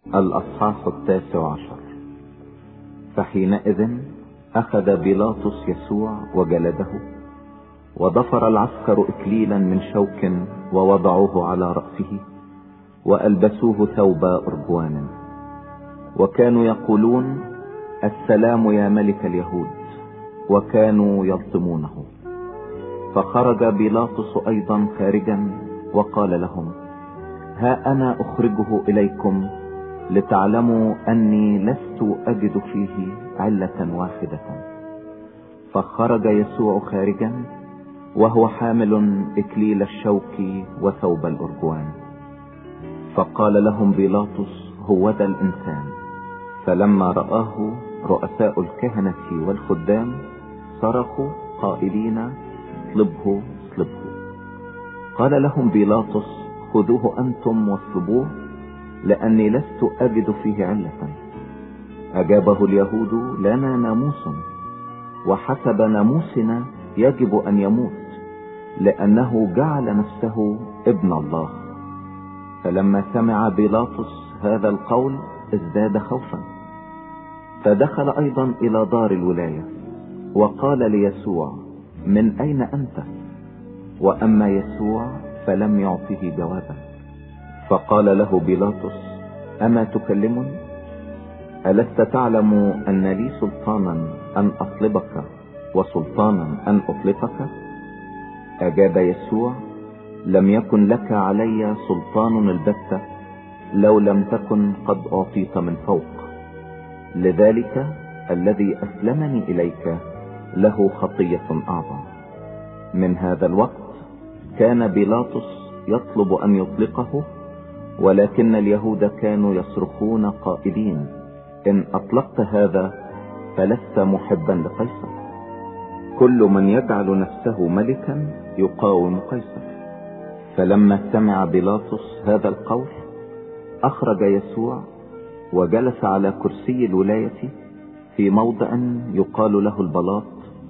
الأصحاح 19. فحينئذ أخذ بيلاطس يسوع وجلده، وضفر العسكر إكليلا من شوك ووضعوه على رأسه، وألبسوه ثوب أرجوان، وكانوا يقولون: السلام يا ملك اليهود، وكانوا يلطمونه. فخرج بيلاطس أيضا خارجا وقال لهم: ها أنا أخرجه إليكم لتعلموا أني لست أجد فيه علة واحدة. فخرج يسوع خارجا وهو حامل إكليل الشوك وثوب الأرجوان. فقال لهم بيلاطس: هوذا الإنسان. فلما رآه رؤساء الكهنة والخدام صرخوا قائلين: اصلبه اصلبه. قال لهم بيلاطس: خذوه أنتم واصلبوه، لأني لست أجد فيه علة. أجابه اليهود: لنا ناموس، وحسب ناموسنا يجب أن يموت، لأنه جعل نفسه ابن الله. فلما سمع بيلاطس هذا القول ازداد خوفا، فدخل أيضا إلى دار الولاية وقال ليسوع: من أين أنت؟ وأما يسوع فلم يعطه جوابا. فقال له بيلاطس: أما تكلمني؟ ألست تعلم أن لي سلطانا أن أصلبك وسلطانا أن أطلقك؟ أجاب يسوع: لم يكن لك علي سلطان البتة لو لم تكن قد أعطيت من فوق. لذلك الذي أسلمني إليك له خطية أعظم. من هذا الوقت كان بيلاطس يطلب أن يطلقه، ولكن اليهود كانوا يصرخون قائلين: إن أطلقت هذا فلست محبا لقيصر. كل من يجعل نفسه ملكا يقاوم قيصر. فلما سمع بيلاطس هذا القول أخرج يسوع وجلس على كرسي الولاية في موضع يقال له البلاط،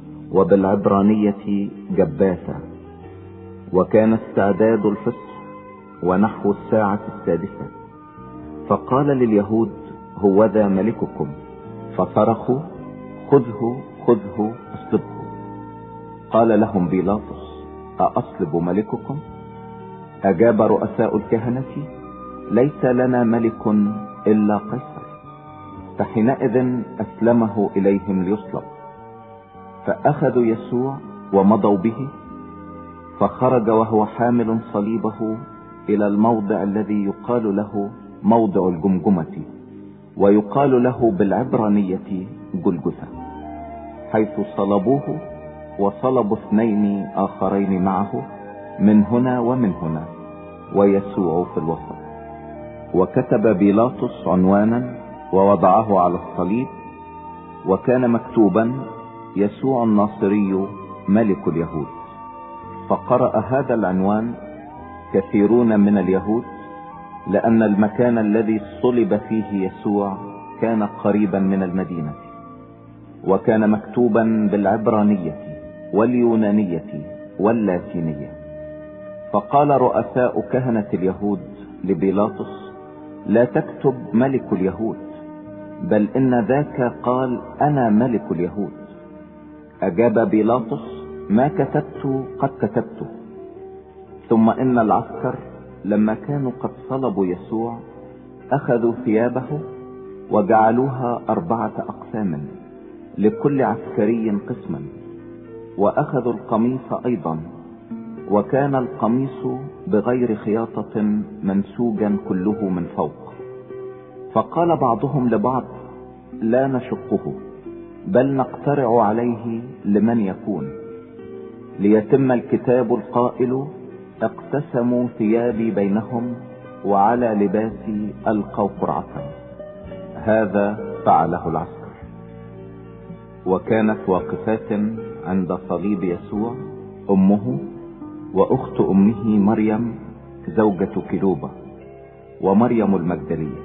وبالعبرانية جباثة. وكان استعداد الفصح ونحو 6:00. فقال لليهود: هوذا ملككم. فصرخوا: خذه خذه اصلبه. قال لهم بيلاطس: أأصلب ملككم؟ أجاب رؤساء الكهنة: ليس لنا ملك إلا قيصر. فحينئذ أسلمه إليهم ليصلب. فأخذوا يسوع ومضوا به، فخرج وهو حامل صليبه إلى الموضع الذي يقال له موضع الجمجمة، ويقال له بالعبرانية جلجثة، حيث صلبوه، وصلبوا 2 آخرين معه من هنا ومن هنا، ويسوع في الوسط. وكتب بيلاطس عنوانا ووضعه على الصليب، وكان مكتوبا: يسوع الناصري ملك اليهود. فقرأ هذا العنوان كثيرون من اليهود، لأن المكان الذي صلب فيه يسوع كان قريبا من المدينة، وكان مكتوبا بالعبرانية واليونانية واللاتينية. فقال رؤساء كهنة اليهود لبيلاطس: لا تكتب ملك اليهود، بل إن ذاك قال: أنا ملك اليهود. أجاب بيلاطس: ما كتبت قد كتبت. ثم إن العسكر لما كانوا قد صلبوا يسوع أخذوا ثيابه وجعلوها 4 أقسام، لكل عسكري قسما، وأخذوا القميص أيضا، وكان القميص بغير خياطة منسوجا كله من فوق. فقال بعضهم لبعض: لا نشقه، بل نقترع عليه لمن يكون، ليتم الكتاب القائل: اقتسموا ثيابي بينهم، وعلى لباسي ألقوا قرعة. هذا فعله العسكر. وكانت واقفات عند صليب يسوع أمه وأخت أمه مريم زوجة كلوبة ومريم المجدلية.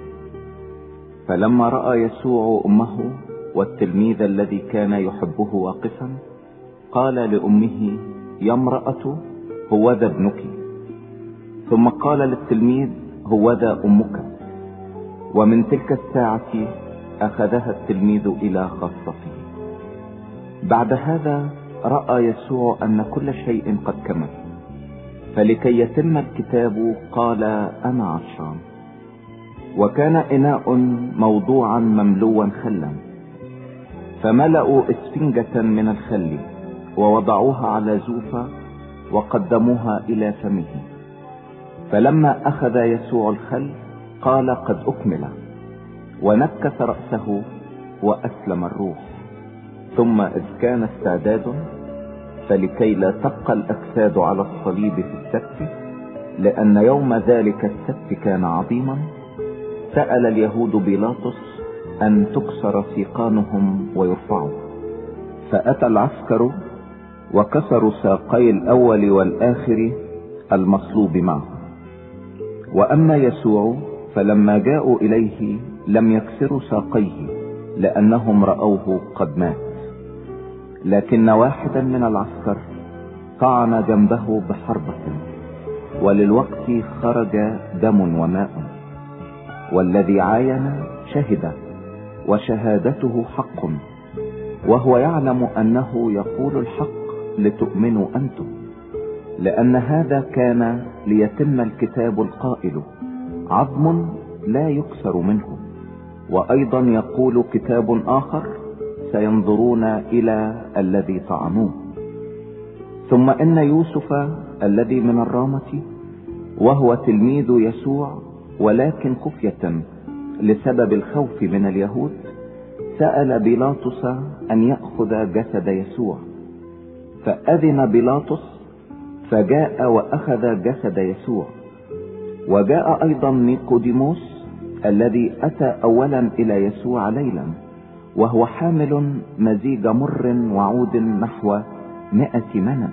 فلما رأى يسوع أمه والتلميذ الذي كان يحبه واقفا، قال لأمه: يا امرأة، هوذا ابنك. ثم قال للتلميذ: هوذا أمك. ومن تلك الساعة أخذها التلميذ إلى خاصته. بعد هذا رأى يسوع أن كل شيء قد كمل، فلكي يتم الكتاب قال: أنا عطشان. وكان إناء موضوعا مملوا خلا، فملأوا إسفنجة من الخل ووضعوها على زوفة وقدموها إلى فمه. فلما أخذ يسوع الخل قال: قد أكمل، ونكس رأسه وأسلم الروح. ثم إذ كان استعداد فلكي لا تبقى الأجساد على الصليب في السبت، لأن يوم ذلك السبت كان عظيما، سأل اليهود بيلاطس أن تكسر سيقانهم ويرفعوا. فأتى العسكر وكسروا ساقي الأول والآخر المصلوب معه. وأما يسوع فلما جاءوا إليه لم يكسروا ساقيه، لأنهم رأوه قد مات. لكن واحدا من العسكر طعن جنبه بحربة، وللوقت خرج دم وماء. والذي عاين شهد، وشهادته حق، وهو يعلم أنه يقول الحق لتؤمنوا أنتم، لأن هذا كان ليتم الكتاب القائل: عظم لا يكسر منه. وأيضا يقول كتاب آخر: سينظرون إلى الذي طعنوه. ثم إن يوسف الذي من الرامة، وهو تلميذ يسوع ولكن خفية لسبب الخوف من اليهود، سأل بيلاطس أن يأخذ جسد يسوع. فأذن بيلاطس، فجاء وأخذ جسد يسوع. وجاء أيضا نيقوديموس الذي أتى أولا إلى يسوع ليلا، وهو حامل مزيج مر وعود نحو 100 منى.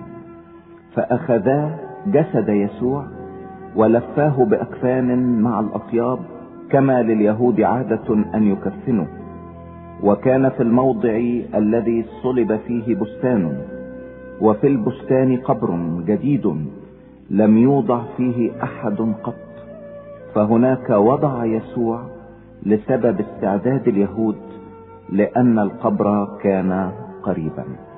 فأخذا جسد يسوع ولفاه بأكفان مع الأطياب، كما لليهود عادة أن يكفنوا. وكان في الموضع الذي صلب فيه بستان، وفي البستان قبر جديد لم يوضع فيه أحد قط، فهناك وضع يسوع لسبب استعداد اليهود، لأن القبر كان قريبا.